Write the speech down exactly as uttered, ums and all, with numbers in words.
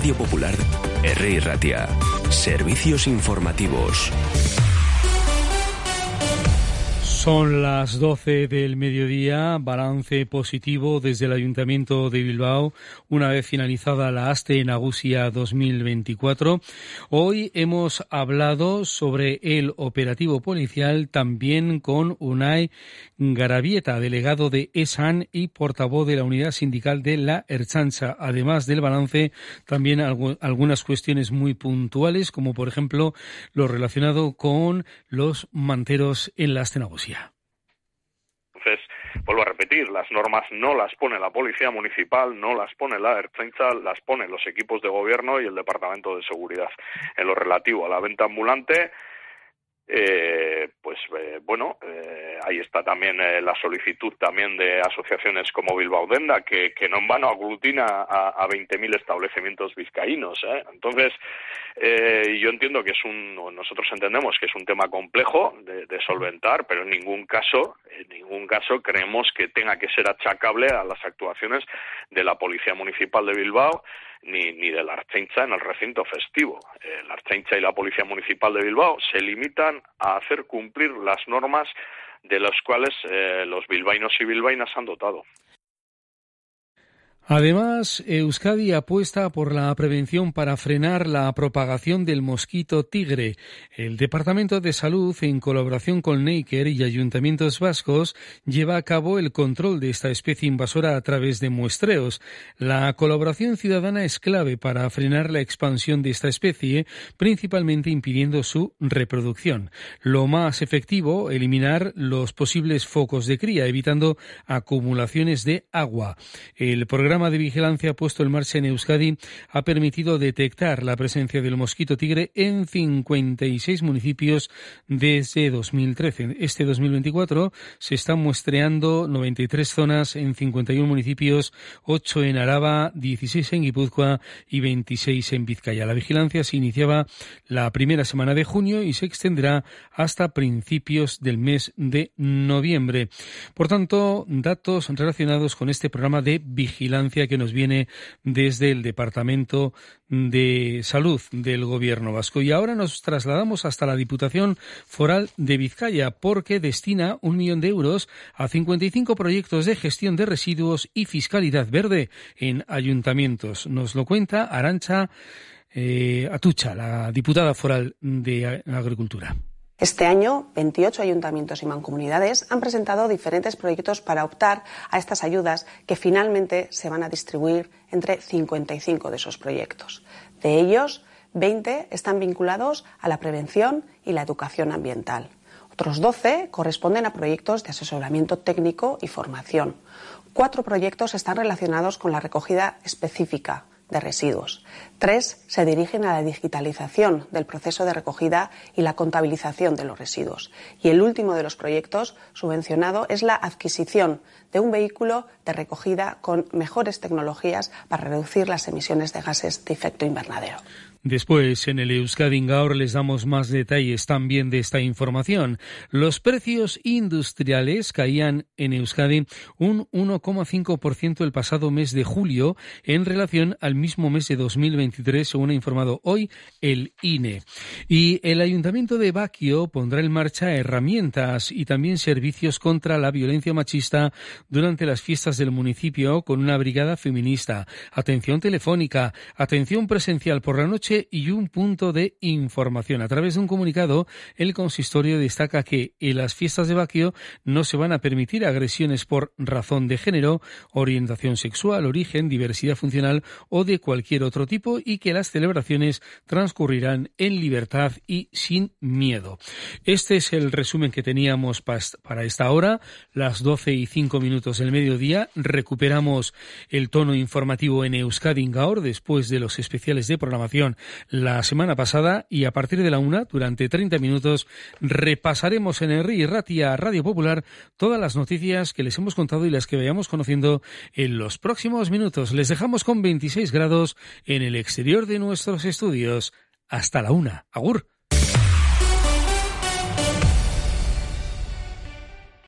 Radio Popular, Herri Ratia. Servicios informativos. Son las doce del mediodía, balance positivo desde el Ayuntamiento de Bilbao, una vez finalizada la Aste Nagusia dos mil veinticuatro. Hoy hemos hablado sobre el operativo policial también con Unai Garabieta, delegado de ESAN y portavoz de la unidad sindical de la Ertzaintza. Además del balance, también algo, algunas cuestiones muy puntuales, como por ejemplo lo relacionado con los manteros en la Aste Nagusia. Entonces, vuelvo a repetir, las normas no las pone la Policía Municipal, no las pone la Ertzaintza, las ponen los equipos de gobierno y el Departamento de Seguridad. En lo relativo a la venta ambulante, eh, pues eh, bueno, eh, ahí está también eh, la solicitud también de asociaciones como Bilbao Denda, que, que no en vano aglutina a, a veinte mil establecimientos vizcaínos, ¿eh? Entonces, eh, yo entiendo que es un, nosotros entendemos que es un tema complejo de, de solventar, pero en ningún caso, en ningún caso creemos que tenga que ser achacable a las actuaciones de la Policía Municipal de Bilbao, ni, ni de la Ertzaintza en el recinto festivo. Eh, la Ertzaintza y la Policía Municipal de Bilbao se limitan a hacer cumplir las normas de las cuales eh, los bilbaínos y bilbaínas han dotado. Además, Euskadi apuesta por la prevención para frenar la propagación del mosquito tigre. El Departamento de Salud, en colaboración con Neiker y ayuntamientos vascos, lleva a cabo el control de esta especie invasora a través de muestreos. La colaboración ciudadana es clave para frenar la expansión de esta especie, principalmente impidiendo su reproducción. Lo más efectivo, eliminar los posibles focos de cría, evitando acumulaciones de agua. El programa El programa de vigilancia puesto en marcha en Euskadi ha permitido detectar la presencia del mosquito tigre en cincuenta y seis municipios desde dos mil trece. Este dos mil veinticuatro se están muestreando noventa y tres zonas en cincuenta y uno municipios, ocho en Araba, dieciséis en Guipúzcoa y veintiséis en Vizcaya. La vigilancia se iniciaba la primera semana de junio y se extenderá hasta principios del mes de noviembre. Por tanto, datos relacionados con este programa de vigilancia que nos viene desde el Departamento de Salud del Gobierno vasco. Y ahora nos trasladamos hasta la Diputación Foral de Vizcaya, porque destina un millón de euros a cincuenta y cinco proyectos de gestión de residuos y fiscalidad verde en ayuntamientos. Nos lo cuenta Arantxa eh, Atucha, la diputada foral de Agricultura. Este año, veintiocho ayuntamientos y mancomunidades han presentado diferentes proyectos para optar a estas ayudas que finalmente se van a distribuir entre cincuenta y cinco de esos proyectos. De ellos, veinte están vinculados a la prevención y la educación ambiental. Otros doce corresponden a proyectos de asesoramiento técnico y formación. Cuatro proyectos están relacionados con la recogida específica de residuos. Tres se dirigen a la digitalización del proceso de recogida y la contabilización de los residuos. Y el último de los proyectos subvencionado es la adquisición de un vehículo de recogida con mejores tecnologías para reducir las emisiones de gases de efecto invernadero. Después, en el Euskadi Gaur les damos más detalles también de esta información. Los precios industriales caían en Euskadi un uno coma cinco por ciento el pasado mes de julio en relación al mismo mes de dos mil veintitrés, según ha informado hoy el I N E. Y el Ayuntamiento de Baquio pondrá en marcha herramientas y también servicios contra la violencia machista durante las fiestas del municipio con una brigada feminista, atención telefónica, atención presencial por la noche y un punto de información. A través de un comunicado, el consistorio destaca que en las fiestas de Baquio no se van a permitir agresiones por razón de género, orientación sexual, origen, diversidad funcional o de cualquier otro tipo, y que las celebraciones transcurrirán en libertad y sin miedo. Este es el resumen que teníamos para esta hora, las doce y cinco minutos del mediodía. Recuperamos el tono informativo en Euskadi Gaur después de los especiales de programación la semana pasada, y a partir de la una, durante treinta minutos, repasaremos en Herri Ratia Radio Popular todas las noticias que les hemos contado y las que vayamos conociendo en los próximos minutos. Les dejamos con veintiséis grados en el exterior de nuestros estudios. Hasta la una. Agur.